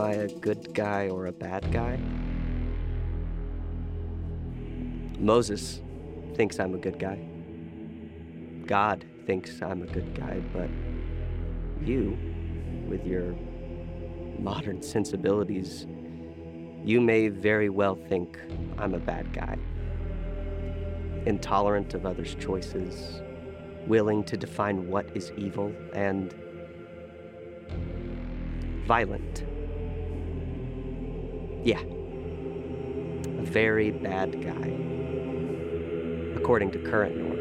I a good guy or a bad guy? Moses thinks I'm a good guy. God thinks I'm a good guy, but you, with your modern sensibilities, you may very well think I'm a bad guy. Intolerant of others' choices, willing to define what is evil, and violent. Yeah, a very bad guy, according to current norms.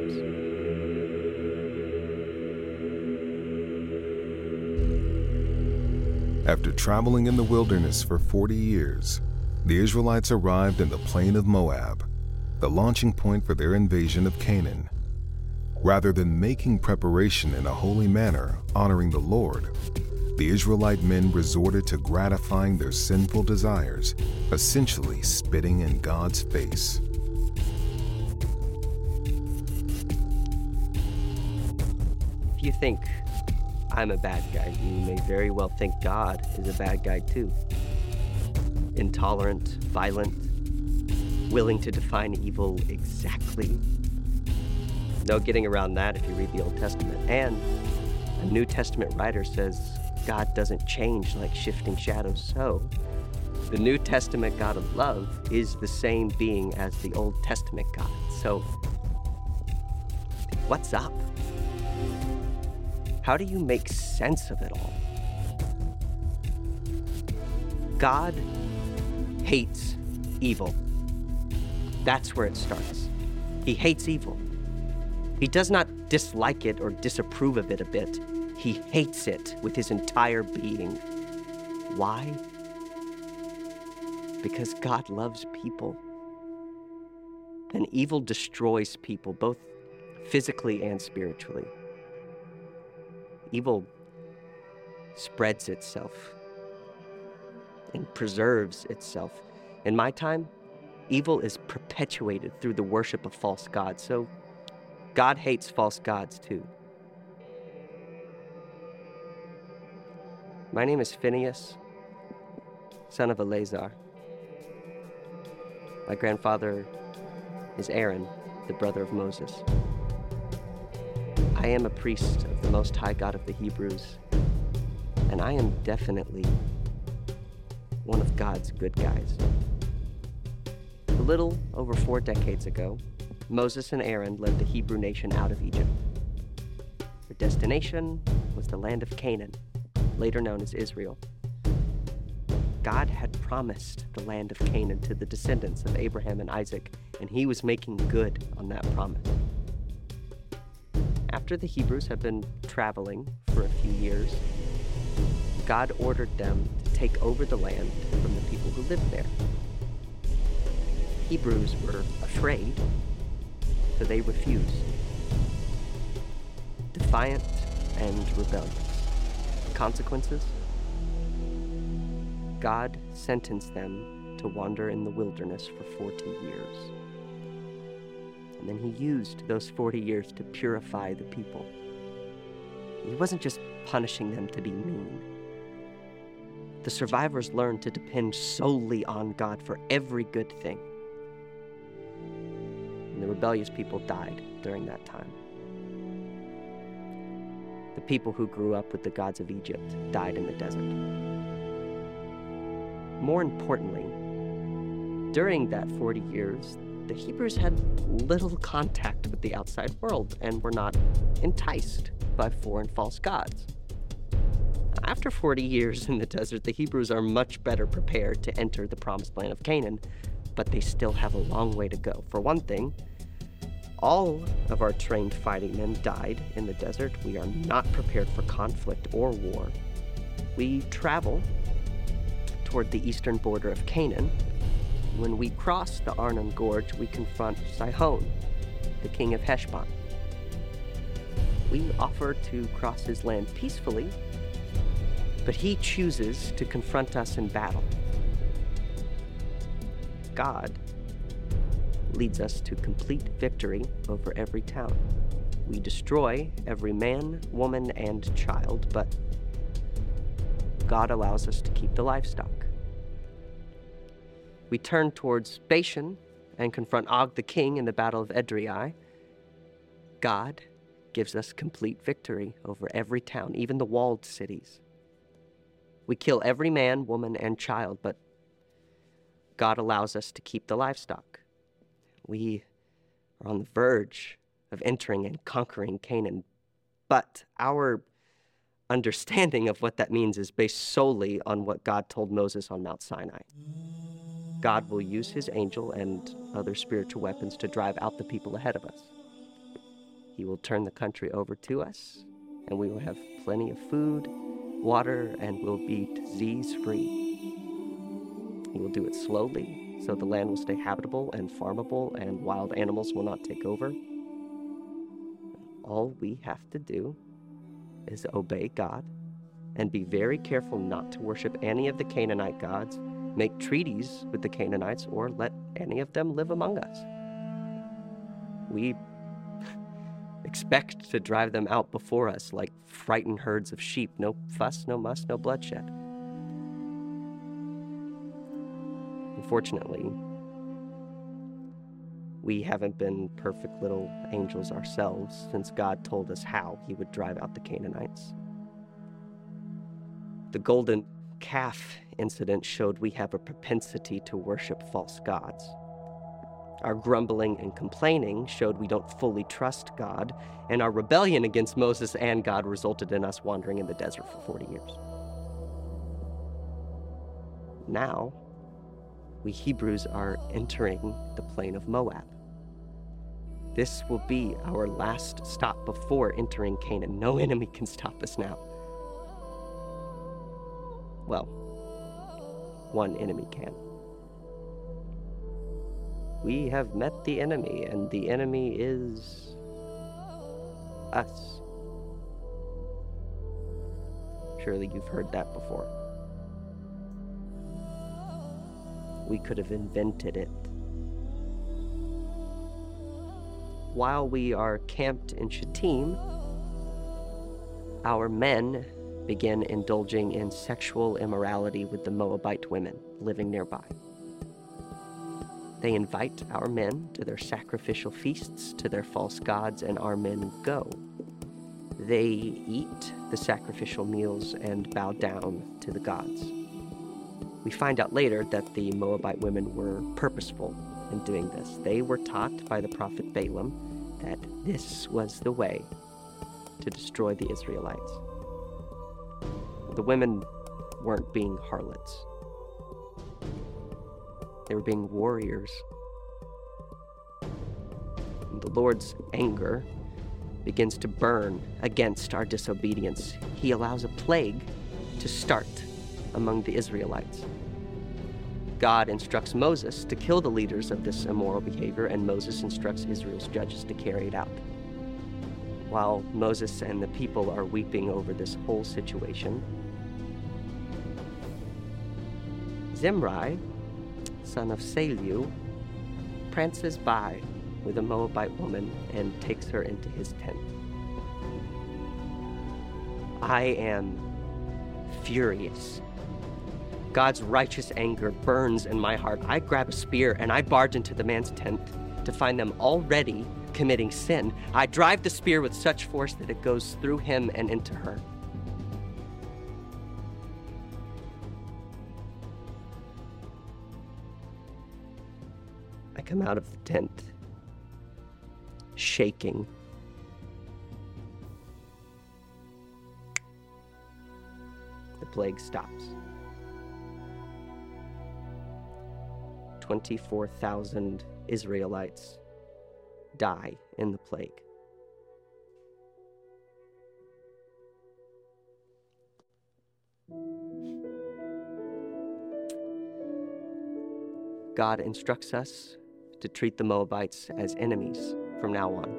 After traveling in the wilderness for 40 years, the Israelites arrived in the plain of Moab, the launching point for their invasion of Canaan. Rather than making preparation in a holy manner, honoring the Lord, the Israelite men resorted to gratifying their sinful desires, essentially spitting in God's face. If you think I'm a bad guy, you may very well think God is a bad guy too. Intolerant, violent, willing to define evil exactly. No getting around that if you read the Old Testament. And a New Testament writer says God doesn't change like shifting shadows. So the New Testament God of love is the same being as the Old Testament God. So what's up? How do you make sense of it all? God hates evil. That's where it starts. He hates evil. He does not dislike it or disapprove of it a bit. He hates it with his entire being. Why? Because God loves people. And evil destroys people, both physically and spiritually. Evil spreads itself and preserves itself. In my time, evil is perpetuated through the worship of false gods. So God hates false gods too. My name is Phineas, son of Eleazar. My grandfather is Aaron, the brother of Moses. I am a priest of the Most High God of the Hebrews, and I am definitely one of God's good guys. A little over 4 decades ago, Moses and Aaron led the Hebrew nation out of Egypt. Their destination was the land of Canaan, later known as Israel. God had promised the land of Canaan to the descendants of Abraham and Isaac, and he was making good on that promise. After the Hebrews had been traveling for a few years, God ordered them to take over the land from the people who lived there. Hebrews were afraid, so they refused. Defiant and rebellious. Consequences? God sentenced them to wander in the wilderness for 40 years. And then he used those 40 years to purify the people. He wasn't just punishing them to be mean. The survivors learned to depend solely on God for every good thing. And the rebellious people died during that time. The people who grew up with the gods of Egypt died in the desert. More importantly, during that 40 years, the Hebrews had little contact with the outside world and were not enticed by foreign false gods. After 40 years in the desert, the Hebrews are much better prepared to enter the promised land of Canaan, but they still have a long way to go. For one thing, all of our trained fighting men died in the desert. We are not prepared for conflict or war. We travel toward the eastern border of Canaan. When we cross the Arnon Gorge, we confront Sihon, the king of Heshbon. We offer to cross his land peacefully, but he chooses to confront us in battle. God leads us to complete victory over every town. We destroy every man, woman, and child, but God allows us to keep the livestock. We turn towards Bashan and confront Og the king in the Battle of Edrei. God gives us complete victory over every town, even the walled cities. We kill every man, woman, and child, but God allows us to keep the livestock. We are on the verge of entering and conquering Canaan, but our understanding of what that means is based solely on what God told Moses on Mount Sinai. God will use his angel and other spiritual weapons to drive out the people ahead of us. He will turn the country over to us, and we will have plenty of food, water, and will be disease-free. He will do it slowly, so the land will stay habitable and farmable, and wild animals will not take over. All we have to do is obey God and be very careful not to worship any of the Canaanite gods, make treaties with the Canaanites, or let any of them live among us. We expect to drive them out before us like frightened herds of sheep. No fuss, no muss, no bloodshed. Unfortunately, we haven't been perfect little angels ourselves since God told us how he would drive out the Canaanites. The golden calf incident showed we have a propensity to worship false gods. Our grumbling and complaining showed we don't fully trust God, and our rebellion against Moses and God resulted in us wandering in the desert for 40 years. Now, we Hebrews are entering the plain of Moab. This will be our last stop before entering Canaan. No enemy can stop us now. Well, one enemy can. We have met the enemy, and the enemy is us. Surely you've heard that before. We could have invented it. While we are camped in Shittim, our men begin indulging in sexual immorality with the Moabite women living nearby. They invite our men to their sacrificial feasts to their false gods, and our men go. They eat the sacrificial meals and bow down to the gods. We find out later that the Moabite women were purposeful in doing this. They were taught by the prophet Balaam that this was the way to destroy the Israelites. The women weren't being harlots. They were being warriors. And the Lord's anger begins to burn against our disobedience. He allows a plague to start among the Israelites. God instructs Moses to kill the leaders of this immoral behavior, and Moses instructs Israel's judges to carry it out. While Moses and the people are weeping over this whole situation, Zimri, son of Selu, prances by with a Moabite woman and takes her into his tent. I am furious. God's righteous anger burns in my heart. I grab a spear and I barge into the man's tent to find them already committing sin. I drive the spear with such force that it goes through him and into her. I come out of the tent, shaking. The plague stops. 24,000 Israelites die in the plague. God instructs us to treat the Moabites as enemies from now on.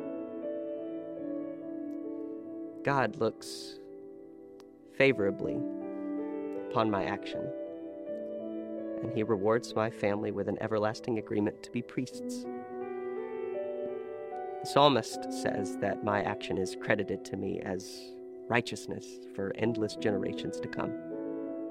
God looks favorably upon my action, and he rewards my family with an everlasting agreement to be priests. The psalmist says that my action is credited to me as righteousness for endless generations to come.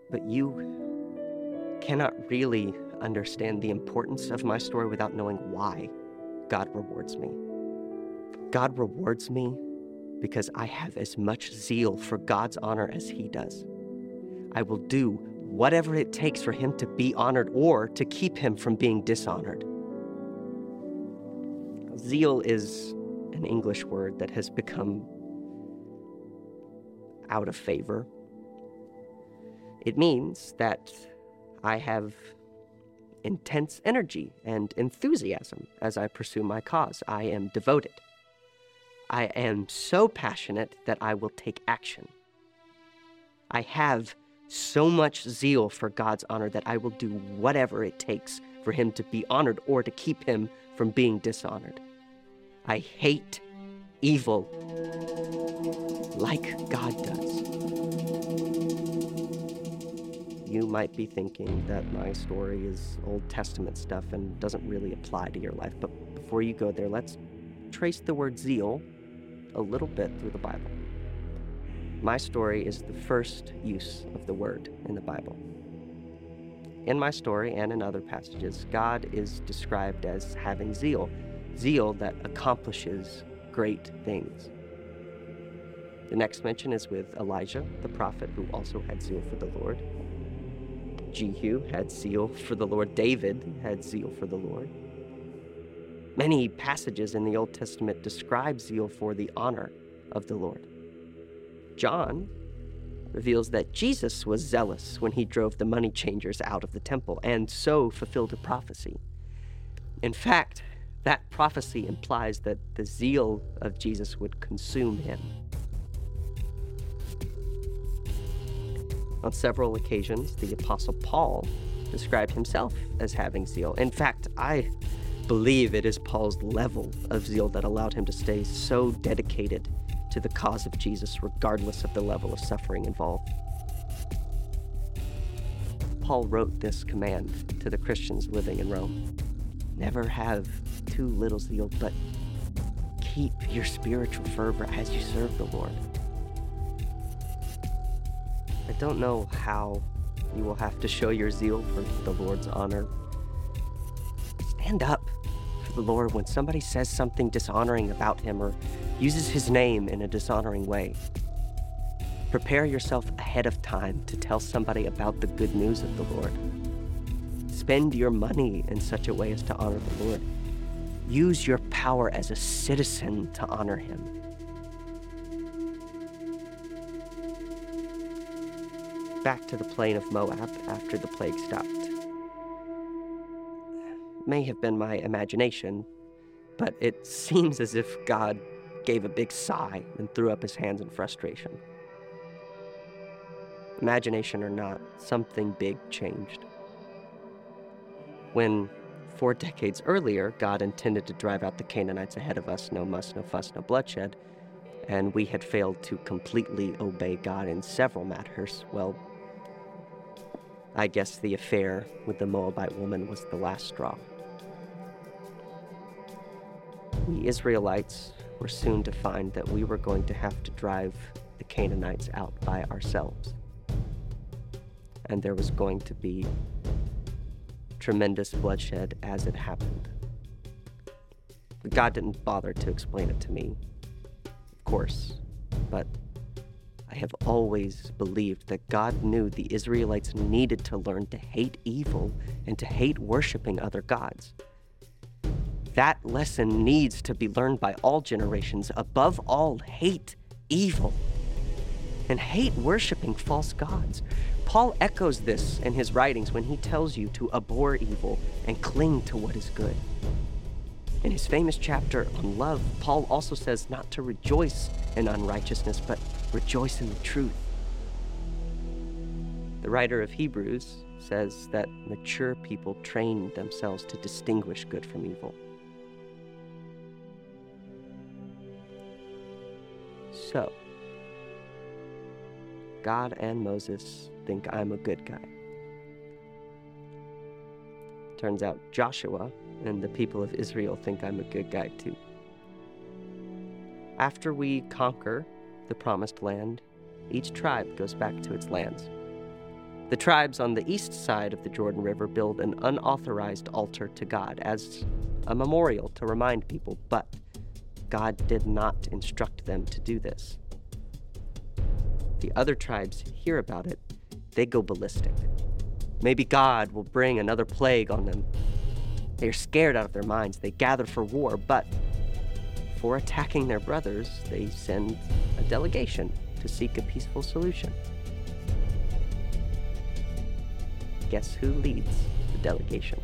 But you cannot really understand the importance of my story without knowing why God rewards me. God rewards me because I have as much zeal for God's honor as he does. I will do whatever it takes for him to be honored or to keep him from being dishonored. Zeal is an English word that has become out of favor. It means that I have intense energy and enthusiasm as I pursue my cause. I am devoted. I am so passionate that I will take action. I have so much zeal for God's honor that I will do whatever it takes for him to be honored or to keep him from being dishonored. I hate evil like God does. You might be thinking that my story is Old Testament stuff and doesn't really apply to your life, but before you go there, let's trace the word zeal a little bit through the Bible. My story is the first use of the word in the Bible. In my story and in other passages, God is described as having zeal that accomplishes great things. The next mention is with Elijah, the prophet, who also had zeal for the Lord. Jehu had zeal for the Lord. David had zeal for the Lord. Many passages in the Old Testament describe zeal for the honor of the Lord. John reveals that Jesus was zealous when he drove the money changers out of the temple and so fulfilled a prophecy. In fact, that prophecy implies that the zeal of Jesus would consume him. On several occasions, the Apostle Paul described himself as having zeal. In fact, I believe it is Paul's level of zeal that allowed him to stay so dedicated to the cause of Jesus, regardless of the level of suffering involved. Paul wrote this command to the Christians living in Rome: never have too little zeal, but keep your spiritual fervor as you serve the Lord. I don't know how you will have to show your zeal for the Lord's honor. Stand up for the Lord when somebody says something dishonoring about him or uses his name in a dishonoring way. Prepare yourself ahead of time to tell somebody about the good news of the Lord. Spend your money in such a way as to honor the Lord. Use your power as a citizen to honor him. Back to the plain of Moab after the plague stopped. May have been my imagination, but it seems as if God gave a big sigh and threw up his hands in frustration. Imagination or not, something big changed. When 4 decades earlier, God intended to drive out the Canaanites ahead of us, no muss, no fuss, no bloodshed, and we had failed to completely obey God in several matters, well, I guess the affair with the Moabite woman was the last straw. We Israelites were soon to find that we were going to have to drive the Canaanites out by ourselves. And there was going to be tremendous bloodshed as it happened. God didn't bother to explain it to me, of course, but I have always believed that God knew the Israelites needed to learn to hate evil and to hate worshiping other gods. That lesson needs to be learned by all generations. Above all, hate evil and hate worshiping false gods. Paul echoes this in his writings when he tells you to abhor evil and cling to what is good. In his famous chapter on love, Paul also says not to rejoice in unrighteousness, but rejoice in the truth. The writer of Hebrews says that mature people train themselves to distinguish good from evil. So, God and Moses think I'm a good guy. Turns out Joshua and the people of Israel think I'm a good guy too. After we conquer the promised land, each tribe goes back to its lands. The tribes on the east side of the Jordan River build an unauthorized altar to God as a memorial to remind people, but God did not instruct them to do this. The other tribes hear about it, they go ballistic. Maybe God will bring another plague on them. They are scared out of their minds. They gather for war, but for attacking their brothers, they send a delegation to seek a peaceful solution. Guess who leads the delegation?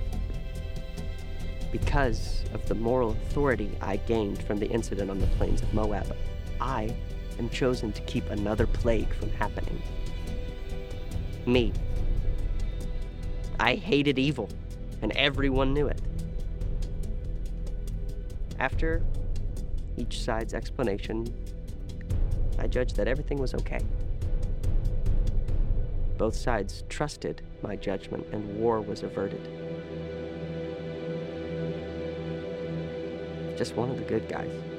Because of the moral authority I gained from the incident on the plains of Moab, I am chosen to keep another plague from happening. Me. I hated evil, and everyone knew it. After each side's explanation, I judged that everything was okay. Both sides trusted my judgment, and war was averted. Just one of the good guys.